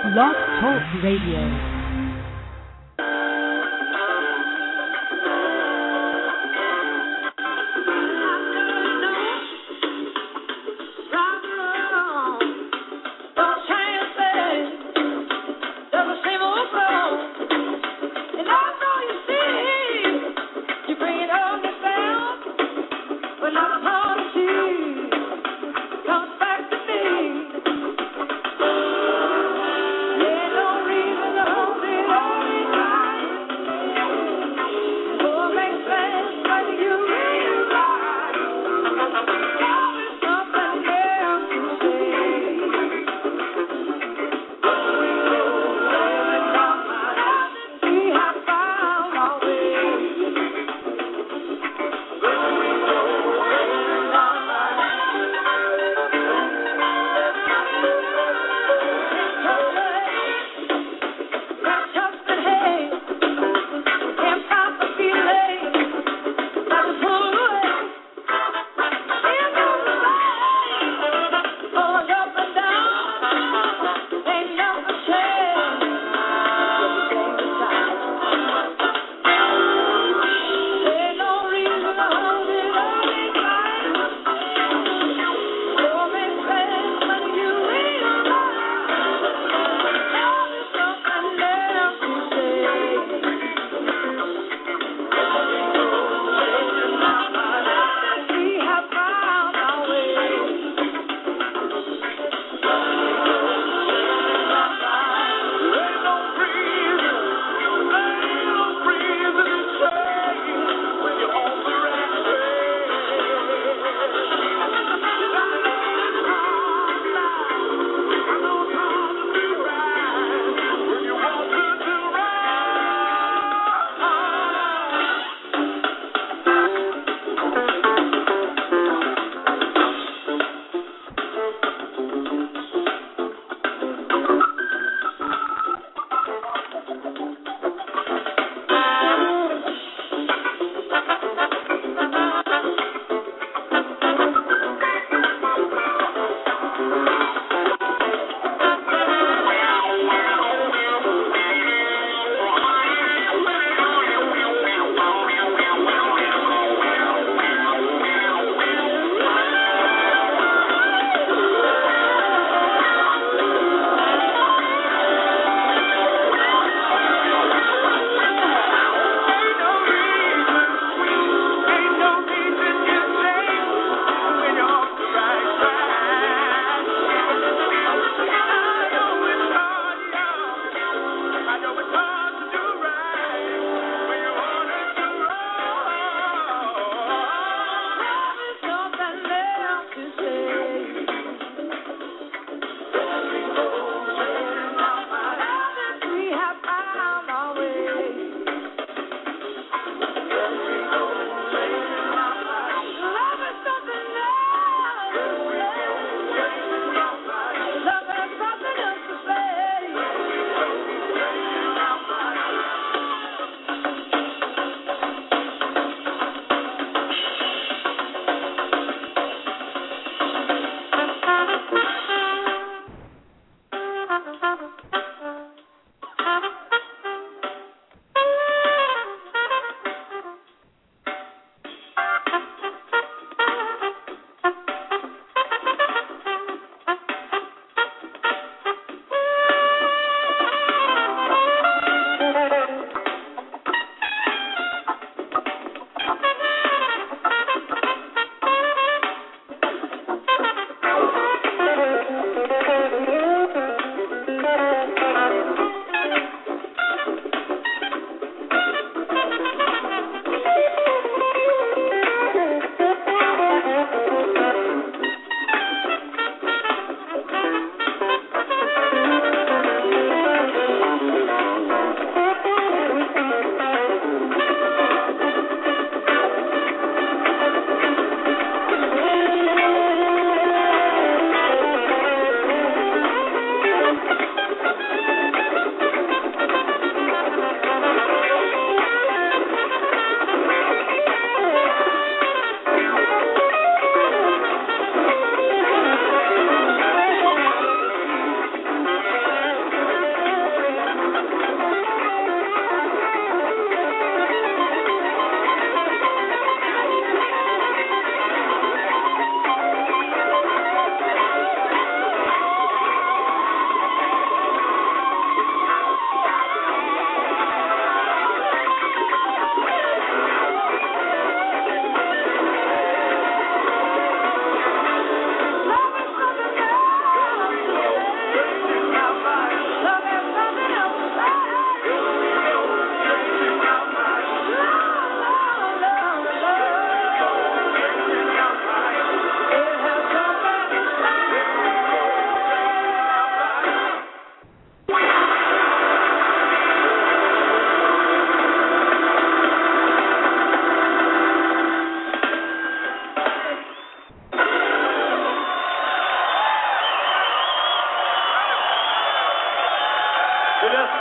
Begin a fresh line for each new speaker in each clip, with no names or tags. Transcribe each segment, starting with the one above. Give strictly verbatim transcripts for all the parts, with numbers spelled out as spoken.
Blog Talk Radio.
No reason, no.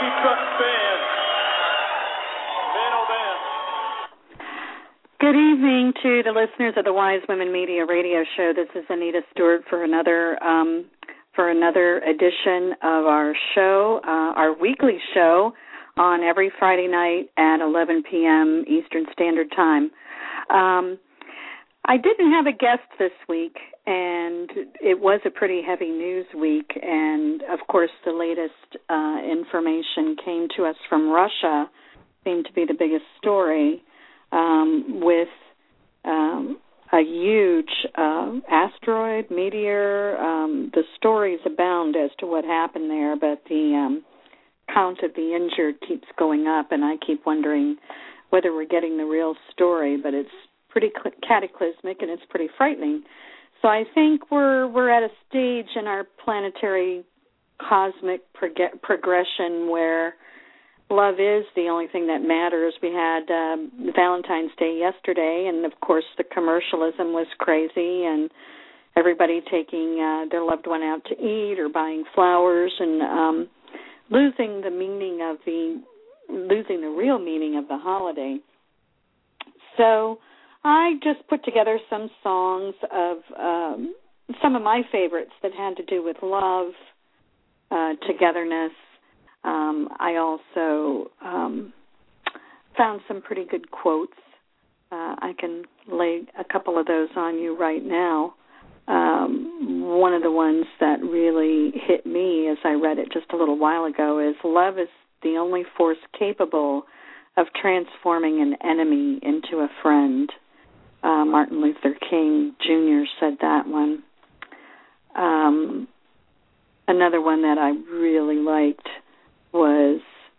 Good evening to the listeners of the Wise Women Media Radio Show. This is Anita Stewart for another um, for another edition of our show, uh, our weekly show on every Friday night at eleven p.m. Eastern Standard Time. Um, I didn't have a guest this week, and it was a pretty heavy news week. And of course, the latest uh, information came to us from Russia. Seemed to be the biggest story. Um, with um, a huge uh, asteroid, meteor. Um, the stories abound as to what happened there, but the um, count of the injured keeps going up, and I keep wondering whether we're getting the real story, but it's pretty cataclysmic and it's pretty frightening. So I think we're we're at a stage in our planetary cosmic prog- progression where love is the only thing that matters. We had um, Valentine's Day yesterday, and of course the commercialism was crazy, and everybody taking uh, their loved one out to eat or buying flowers, and um, losing the meaning of the losing the real meaning of the holiday. So I just put together some songs of um, some of my favorites that had to do with love, uh, togetherness. Um, I also um, found some pretty good quotes. Uh, I can lay a couple of those on you right now. Um, one of the ones that really hit me as I read it just a little while ago is, love is the only force capable of transforming an enemy into a friend. Uh, Martin Luther King Junior said that one. Um, another one that I really liked was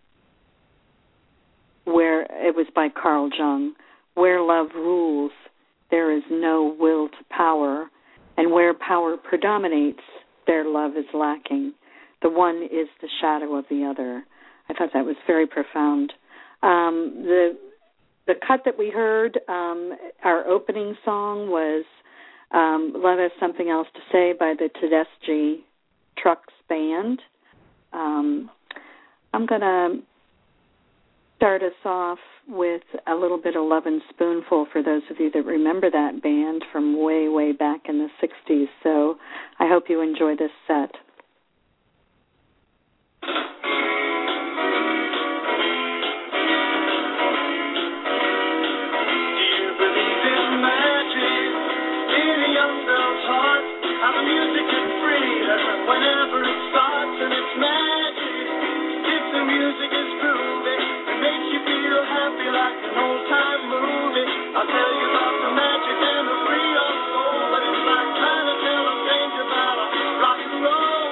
where it was by Carl Jung. Where love rules, there is no will to power, and where power predominates, there love is lacking. The one is the shadow of the other. I thought that was very profound. Um, the the cut that we heard, um, our opening song was um, Love Has Something Else to Say by the Tedeschi Trucks Band. Um, I'm going to start us off with a little bit of Love and Spoonful for those of you that remember that band from way, way back in the sixties. So I hope you enjoy this set.
Whenever it starts and it's magic, if the music is groovy, it makes you feel happy like an old-time movie. I'll tell you about the magic and the free of soul, but it's like trying to tell a stranger about a rock and roll.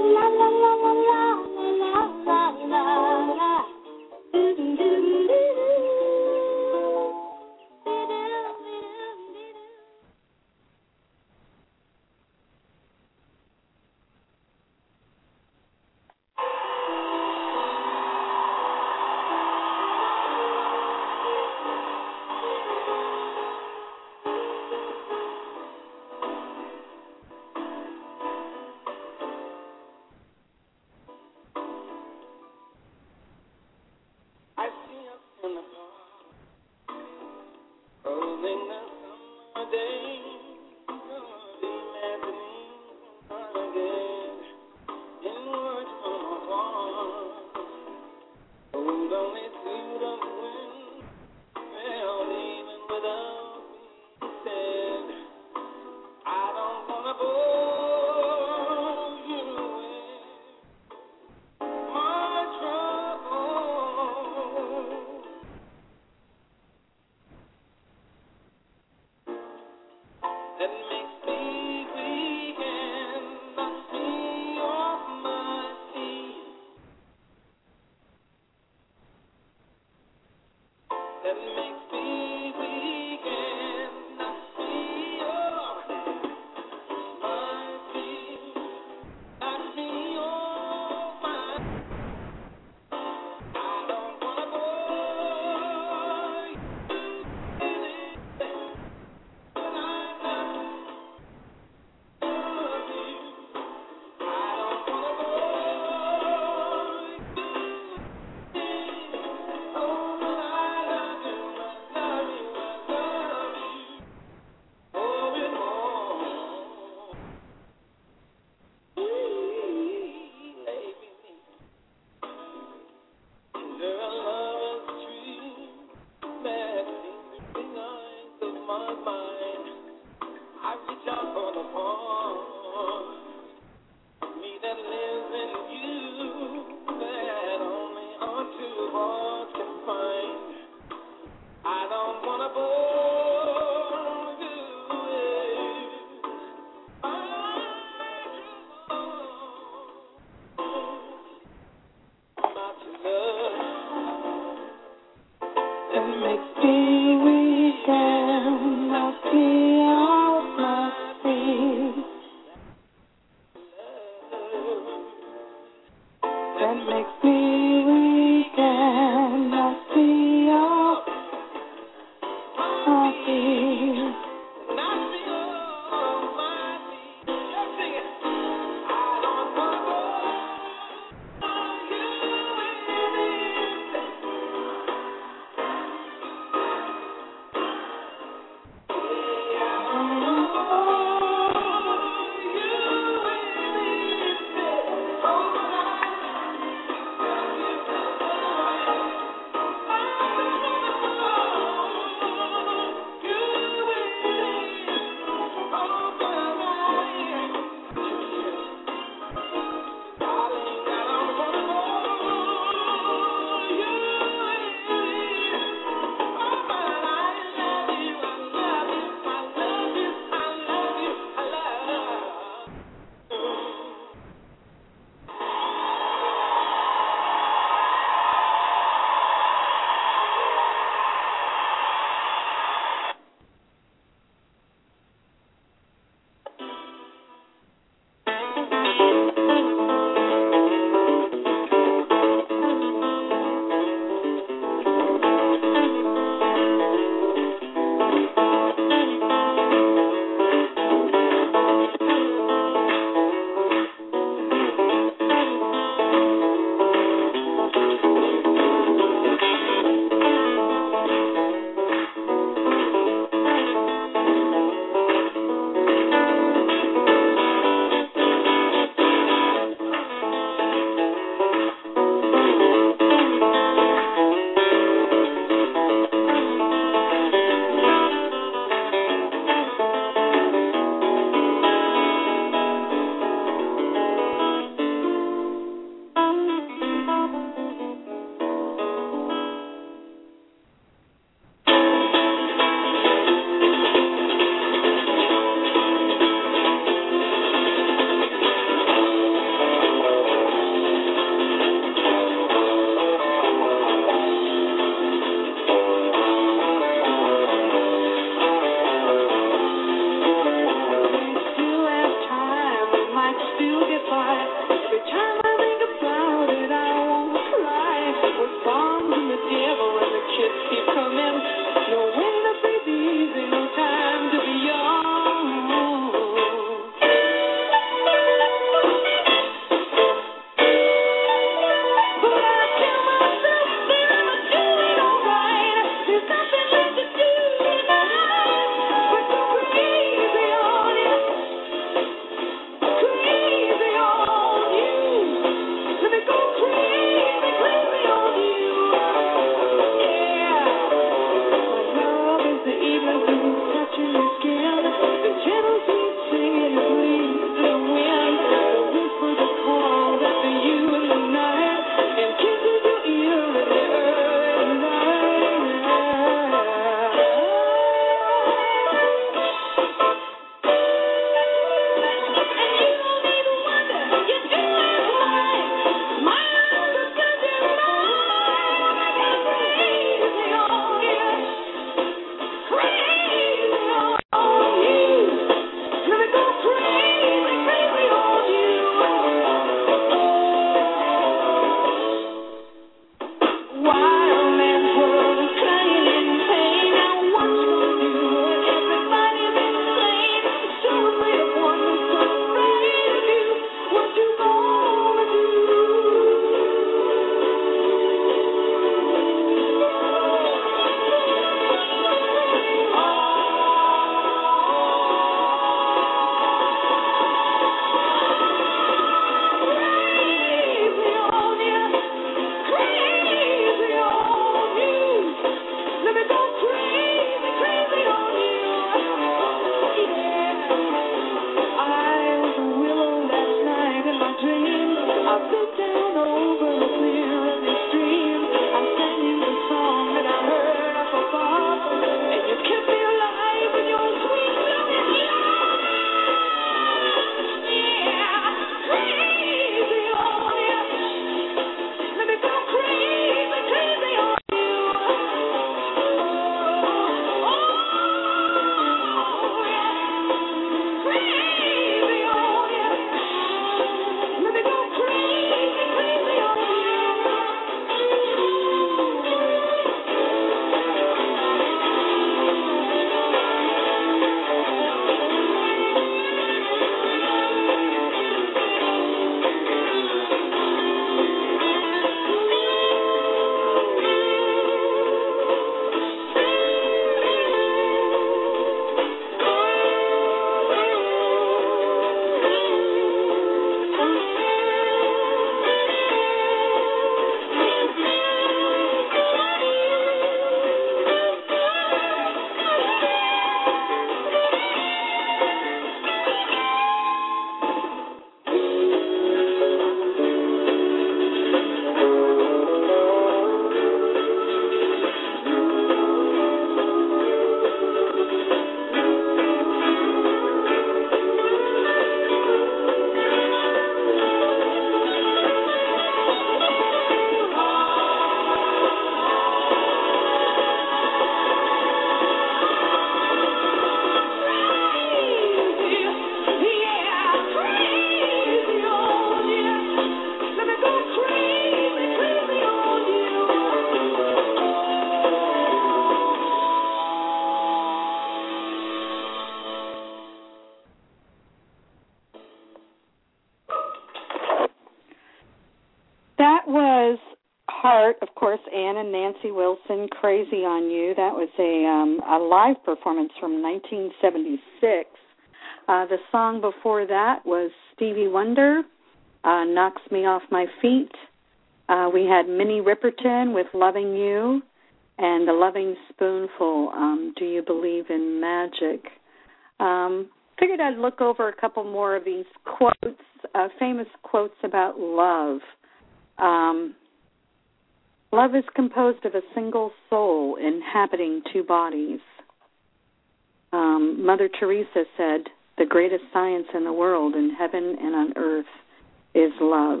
start, of course, Ann and Nancy Wilson, Crazy on You. That was a, um, a live performance from nineteen seventy-six. Uh, the song before that was Stevie Wonder, uh, Knocks Me Off My Feet. Uh, we had Minnie Riperton with Loving You, and The Loving Spoonful, um, Do You Believe in Magic? Um, figured I'd look over a couple more of these quotes, uh, famous quotes about love. Um, love is composed of a single soul inhabiting two bodies. Um, Mother Teresa said, the greatest science in the world, in heaven and on earth, is love.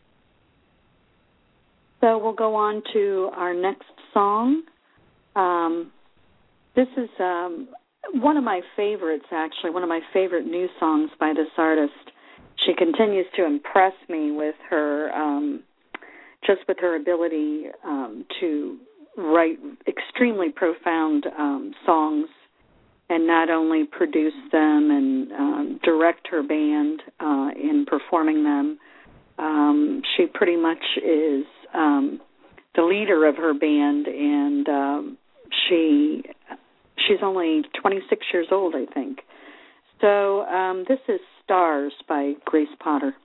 So we'll go on to our next song. Um, this is um, one of my favorites, actually, one of my favorite new songs by this artist. She continues to impress me with her, um, just with her ability um, to write extremely profound um, songs and not only produce them and um, direct her band uh, in performing them. Um, she pretty much is um, the leader of her band, and um, she she's only twenty-six years old, I think. So um, this is Stars by Grace Potter.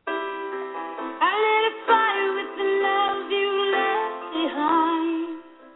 I lit a fire with the love you left behind.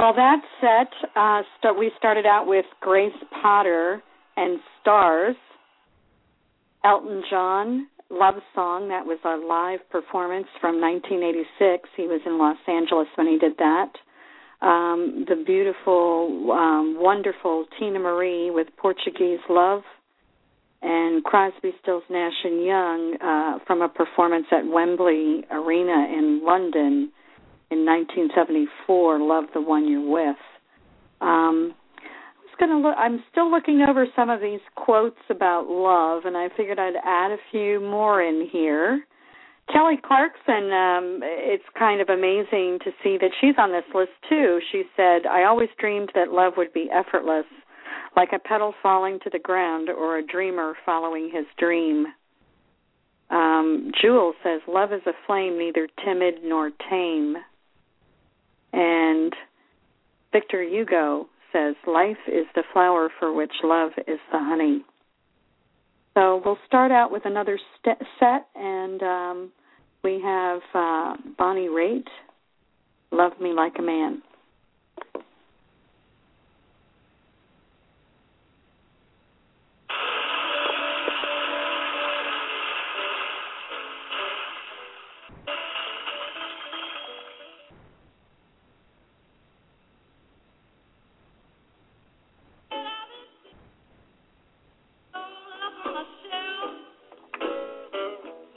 Well, that set, uh, st- we started out with Grace Potter and Stars, Elton John, Love Song. That was a live performance from nineteen eighty-six. He was in Los Angeles when he did that. Um, the beautiful, um, wonderful Tina Marie with Portuguese Love, and Crosby, Stills, Nash and Young uh, from a performance at Wembley Arena in London in nineteen seventy-four, Love the One You're With. Um, I was gonna look, I'm still looking over some of these quotes about love, and I figured I'd add a few more in here. Kelly Clarkson, um, it's kind of amazing to see that she's on this list, too. She said, I always dreamed that love would be effortless, like a petal falling to the ground or a dreamer following his dream. Um, Jewel says, love is a flame, neither timid nor tame. And Victor Hugo says, life is the flower for which love is the honey. So we'll start out with another st- set, and um, we have uh, Bonnie Raitt, Love Me Like a Man.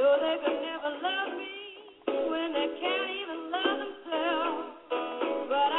But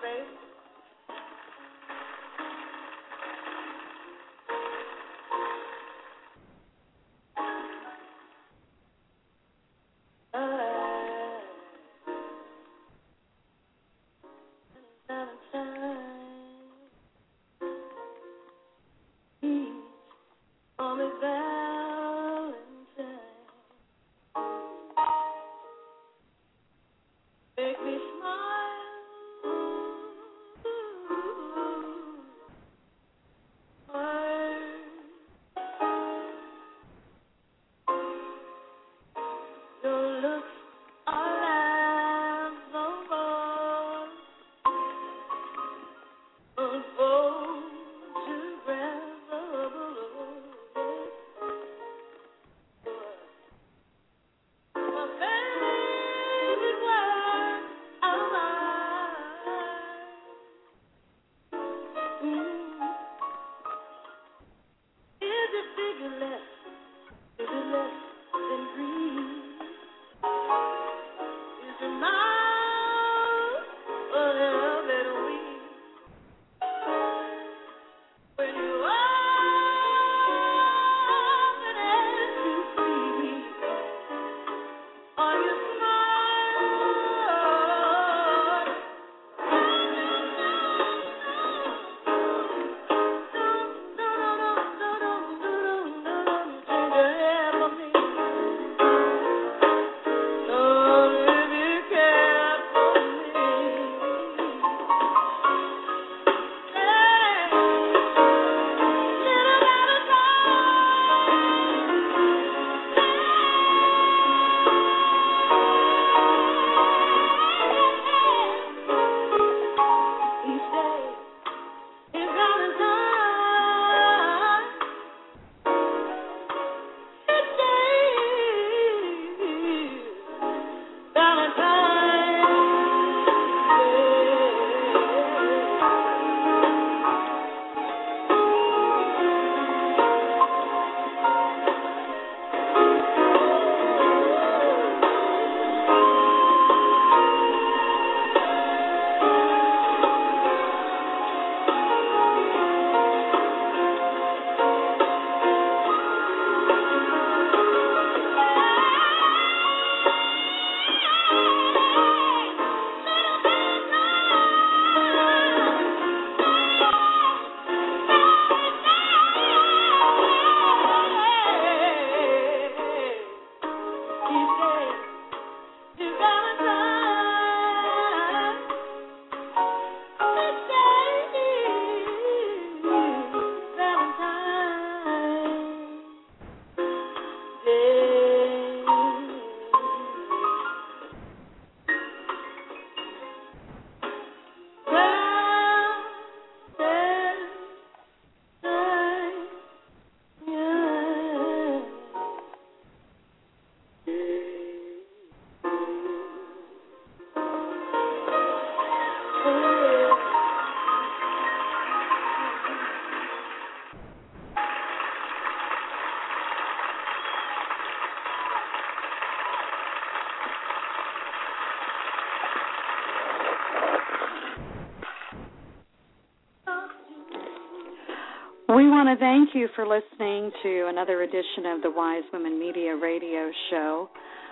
We want to thank you for listening to another edition of the Wise Women Media Radio Show.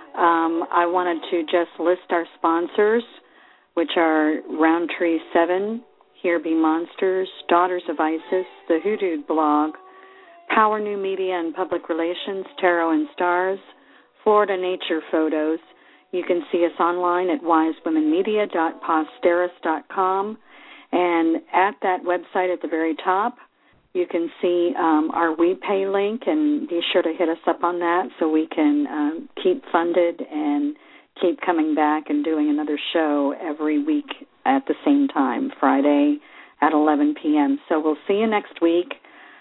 Um, I wanted to just list our sponsors, which are Roundtree seven, Here Be Monsters, Daughters of Isis, The Hoodoo Blog, Power New Media and Public Relations, Tarot and Stars, Florida Nature Photos. You can see us online at wise women media dot posteris dot com, and at that website at the very top, you can see um, our WePay link, and be sure to hit us up on that so we can um, keep funded and keep coming back and doing another show every week at the same time, Friday at eleven p.m. So we'll see you next week,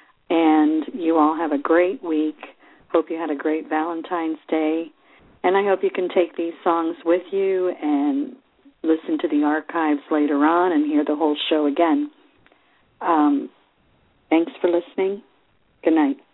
and you all have a great week. Hope you had a great Valentine's Day, and I hope you can take these songs with you and listen to the archives later on and hear the whole show again. Um, Thanks for listening. Good night.